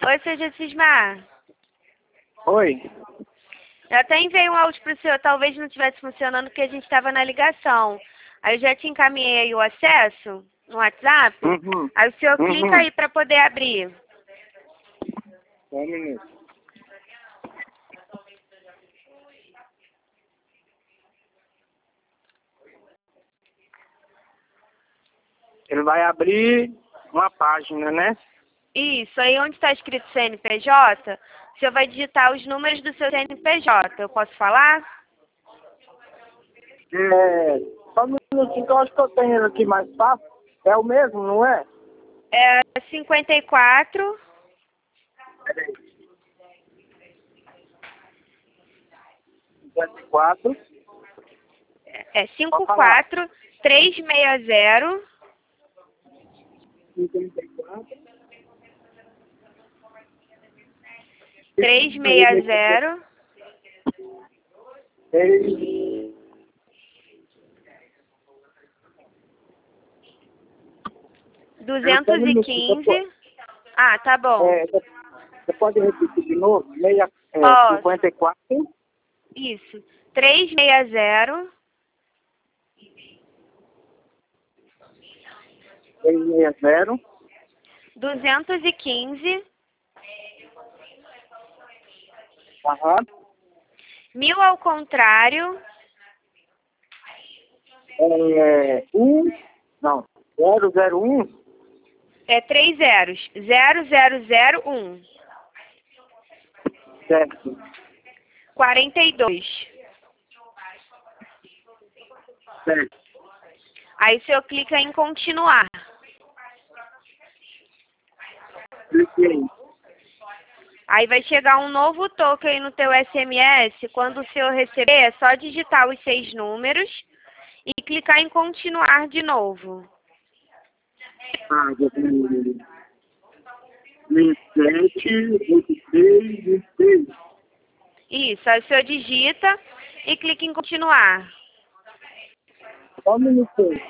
Oi, seu Cismar. Oi. Eu até enviei um áudio pro senhor, talvez não estivesse funcionando porque a gente estava na ligação. Aí eu já te encaminhei aí o acesso no WhatsApp. Aí o senhor clica aí para poder abrir. Só um minuto. Ele vai abrir uma página, né? Isso, aí onde está escrito CNPJ, o senhor vai digitar os números do seu CNPJ. Eu posso falar? Só um minutinho que eu acho que eu tenho ele aqui mais fácil. É o mesmo, não é? É 54. Peraí. 54. É 54 360 54. 360 215. Ah, tá bom. Você pode repetir de novo? 54. Isso. 360 360. 215 Aham. 1000 ao contrário. 001. É 3 zeros. 0001 Certo. 42. Certo. Aí o senhor clica em continuar. Cliquei. Aí vai chegar um novo token aí no teu SMS. Quando o senhor receber, é só digitar os 6 números e clicar em continuar de novo. 67, 86, 26. Isso, aí o senhor digita e clica em continuar. Só um minuto.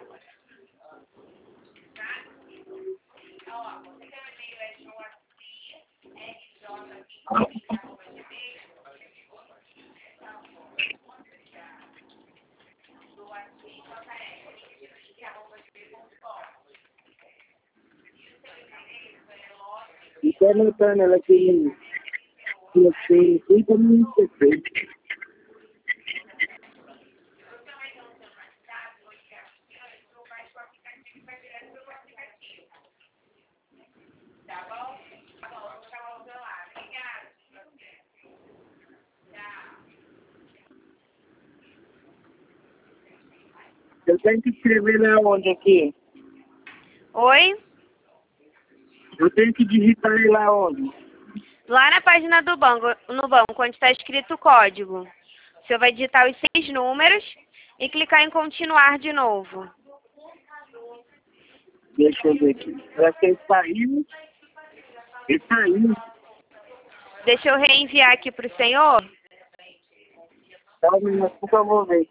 Estou anotando ela aqui. Eu sei, fica muito perfeito. Eu tenho que escrever lá onde aqui? Oi? Eu tenho que digitar ele lá onde? Lá na página do banco, no banco, onde está escrito o código. O senhor vai digitar os 6 números e clicar em continuar de novo. Deixa eu ver aqui. Parece que ele saiu. Ele saiu. Deixa eu reenviar aqui para o senhor. Só um minuto, por favor, ver.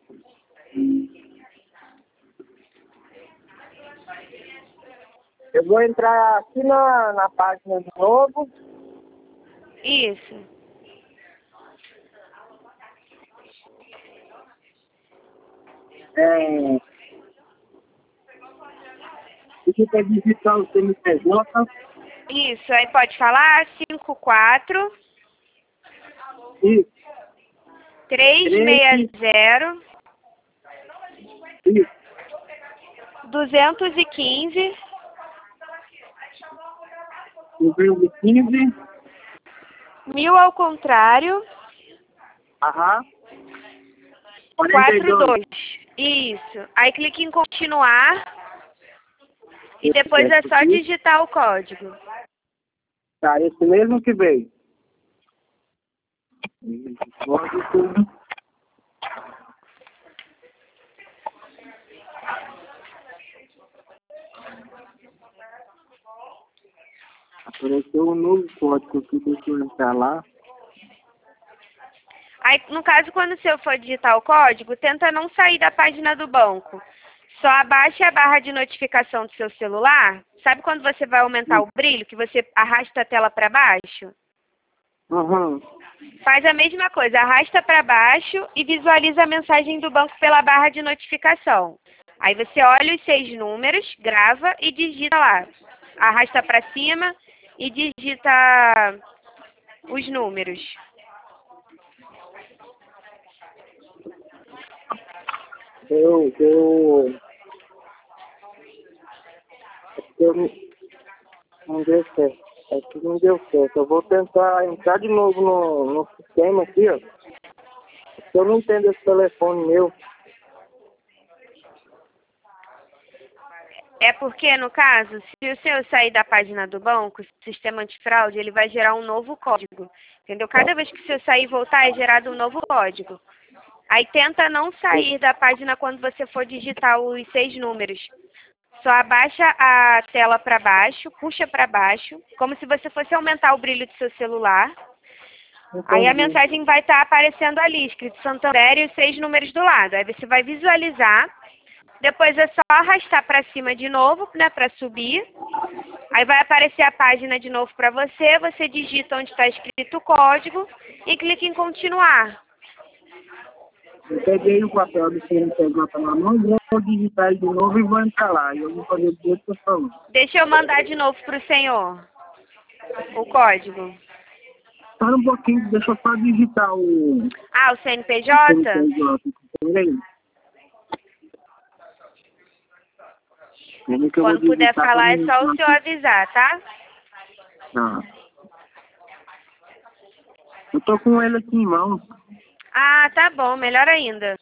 Eu vou entrar aqui na página de novo. Isso. Aqui para digitar o CNPJ. Isso, aí pode falar 54 Isso. 360 Isso. 215 215. 1000 ao contrário. Aham. 42. Isso. Aí clique em continuar e depois é só digitar o código. Tá, esse mesmo que veio. Código. Apareceu um novo código aqui, deixa eu entrar lá. Aí, no caso, quando o senhor for digitar o código, tenta não sair da página do banco. Só abaixe a barra de notificação do seu celular. Sabe quando você vai aumentar o brilho, que você arrasta a tela para baixo? Uhum. Faz a mesma coisa, arrasta para baixo e visualiza a mensagem do banco pela barra de notificação. Aí você olha os 6 números, grava e digita lá. Arrasta para cima e digita os números. Não deu certo. Aqui não deu certo. Eu vou tentar entrar de novo no sistema aqui, ó. Eu não entendo esse telefone meu. É porque, no caso, se o seu sair da página do banco, o sistema antifraude, ele vai gerar um novo código. Entendeu? Cada vez que o seu sair e voltar, é gerado um novo código. Aí tenta não sair da página quando você for digitar os 6 números. Só abaixa a tela para baixo, puxa para baixo, como se você fosse aumentar o brilho do seu celular. Entendi. Aí a mensagem vai estar aparecendo ali, escrito Santander e os 6 números do lado. Aí você vai visualizar. Depois é só arrastar para cima de novo, né, para subir. Aí vai aparecer a página de novo para você. Você digita onde está escrito o código e clica em continuar. Eu peguei o papel do CNPJ na mão, vou digitar ele de novo e vou entrar lá. E eu vou fazer do jeito que eu falou. Deixa eu mandar de novo para o senhor o código. Espera um pouquinho, deixa eu só digitar o Ah, o CNPJ? Peraí. Quando puder falar, é só o senhor avisar, tá? Tá. Eu tô com ele aqui em mãos. Ah, tá bom, melhor ainda.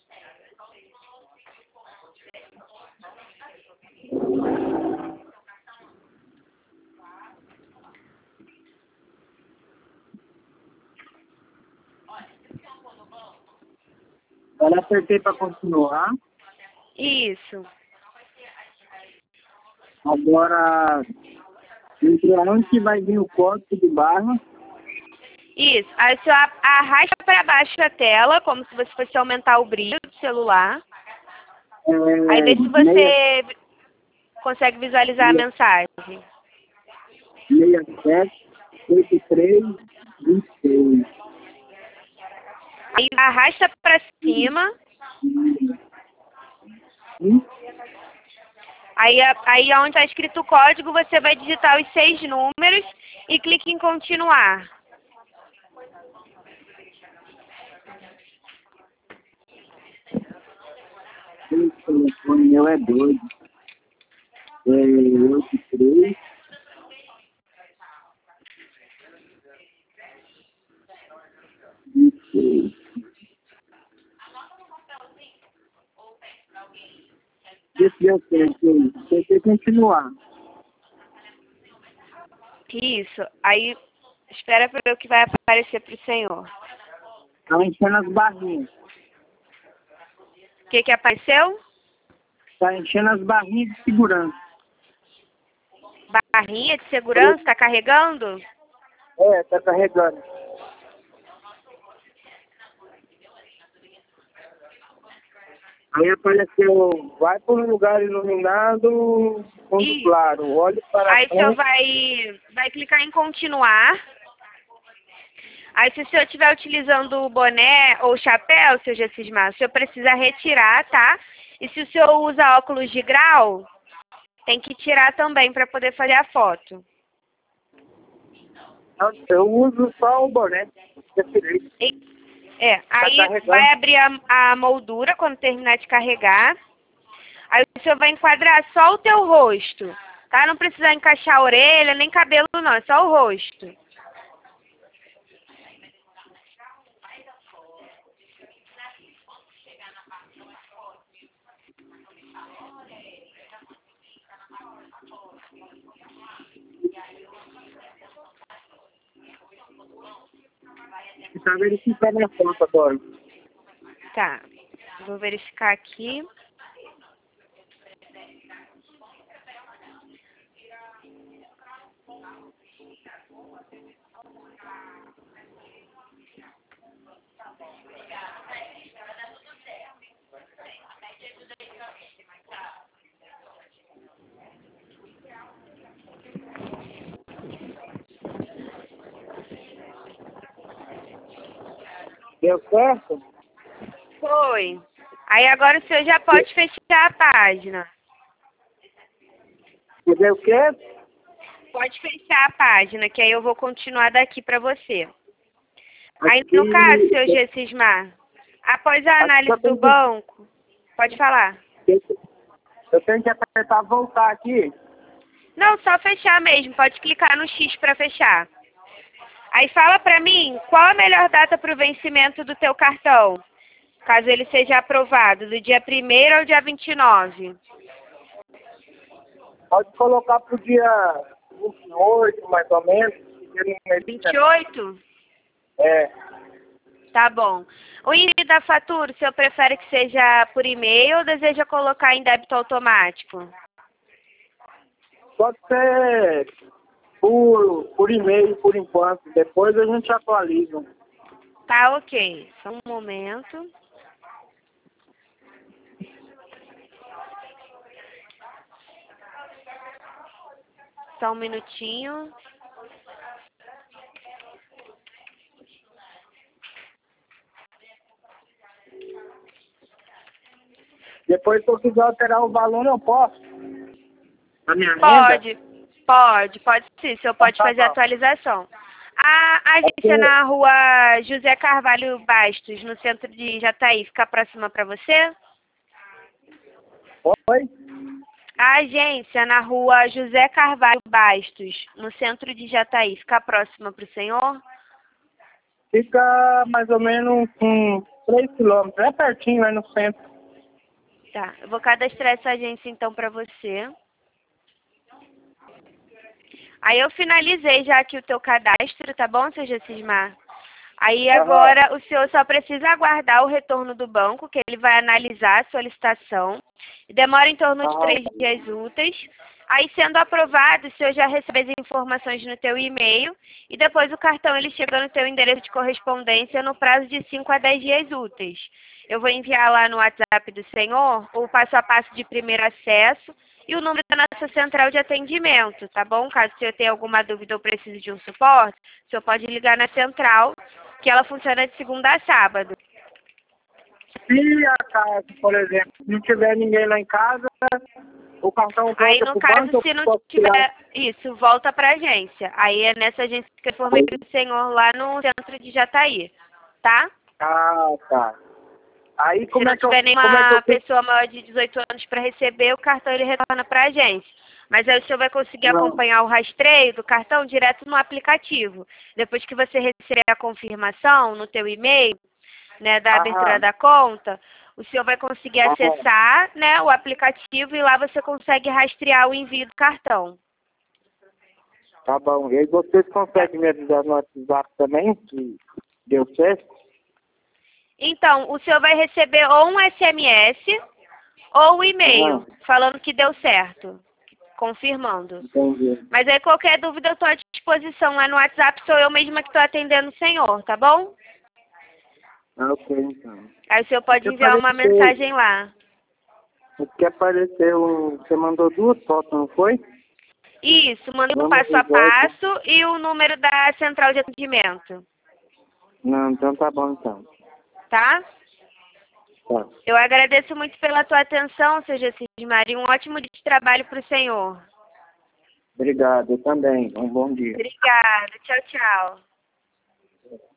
Agora apertei para continuar. Isso. Agora, entre onde que vai vir o código de barra? Isso. Aí o senhor arrasta para baixo a tela, como se você fosse aumentar o brilho do celular. Aí vê se você consegue visualizar a mensagem. 67 83 26. Aí arrasta para cima. Aí onde está escrito o código, você vai digitar os 6 números e clique em continuar. Esse telefone meu é doido. É 83. Esse deu certo. Tem que continuar. Isso. Aí espera para ver o que vai aparecer para o senhor. Tá enchendo as barrinhas. O que apareceu? Tá enchendo as barrinhas de segurança. Barrinha de segurança, está carregando? É, tá carregando. Aí apareceu, vai para um lugar iluminado, fundo claro, olhe para Aí o senhor frente. vai clicar em continuar. Aí se o senhor estiver utilizando o boné ou chapéu, seu Gessismar, o senhor precisa retirar, tá? E se o senhor usa óculos de grau, tem que tirar também para poder fazer a foto. Eu uso só o boné. Aí vai abrir a moldura quando terminar de carregar. Aí o senhor vai enquadrar só o teu rosto, tá? Não precisa encaixar a orelha, nem cabelo não, é só o rosto. Está verificando a foto agora. Tá, vou verificar aqui. Deu certo? Foi. Aí agora o senhor já pode fechar a página. Deu o quê? Pode fechar a página, que aí eu vou continuar daqui para você. Aí, no caso, seu Gessismar, após a análise do banco, pode falar. Eu tenho que apertar voltar aqui. Não, só fechar mesmo. Pode clicar no X para fechar. Aí fala para mim qual a melhor data para o vencimento do teu cartão, caso ele seja aprovado, do dia 1º ao dia 29. Pode colocar pro dia 28, mais ou menos. 28? É. Tá bom. O envio da fatura, o senhor prefere que seja por e-mail ou deseja colocar em débito automático? Pode ser por e-mail, por enquanto. Depois a gente atualiza. Tá, ok. Só um momento. Só um minutinho. Depois, se eu quiser alterar o valor, eu posso. A minha Pode, renda? pode sim. O senhor pode fazer a atualização. A agência na rua José Carvalho Bastos, no centro de Jataí, fica próxima para você? Oi? A agência na rua José Carvalho Bastos, no centro de Jataí, fica próxima para o senhor? Fica mais ou menos com 3 quilômetros. É pertinho, aí no centro. Tá, eu vou cadastrar essa agência então para você. Aí eu finalizei já aqui o teu cadastro, tá bom, seu Gessismar? Aí agora o senhor só precisa aguardar o retorno do banco, que ele vai analisar a solicitação. Demora em torno de 3 dias úteis. Aí sendo aprovado, o senhor já recebe as informações no teu e-mail e depois o cartão ele chega no teu endereço de correspondência no prazo de 5 a 10 dias úteis. Eu vou enviar lá no WhatsApp do senhor o passo a passo de primeiro acesso e o número da nossa central de atendimento, tá bom? Caso o senhor tenha alguma dúvida ou precise de um suporte, o senhor pode ligar na central, que ela funciona de segunda a sábado. Se acaso, por exemplo, não tiver ninguém lá em casa, o cartão volta Aí, no pro caso, banco, se eu não posso tiver tirar. isso, volta para a agência. Aí é nessa agência que eu informei o senhor lá no centro de Jataí, tá? Ah, tá. Aí Se não tiver como é que nenhuma eu fico? pessoa maior de 18 anos para receber, o cartão ele retorna para a agência. Mas aí o senhor vai conseguir Não. acompanhar o rastreio do cartão direto no aplicativo. Depois que você receber a confirmação no teu e-mail, né, da abertura da conta, o senhor vai conseguir acessar, né, o aplicativo e lá você consegue rastrear o envio do cartão. Tá bom. E aí vocês conseguem me avisar no WhatsApp também que deu certo? Então, o senhor vai receber ou um SMS ou um e-mail falando que deu certo, confirmando. Entendi. Mas aí qualquer dúvida eu estou à disposição lá no WhatsApp, sou eu mesma que estou atendendo o senhor, tá bom? Ah, ok, então. Aí o senhor pode enviar uma mensagem lá. Aqui apareceu você mandou 2 fotos, não foi? Isso, manda o passo a passo e o número da central de atendimento. Não, então tá bom, então. Tá? Tá. Eu agradeço muito pela tua atenção, seu Gessismar, e um ótimo dia de trabalho para o senhor. Obrigado, eu também. Um bom dia. Obrigada. Tchau, tchau.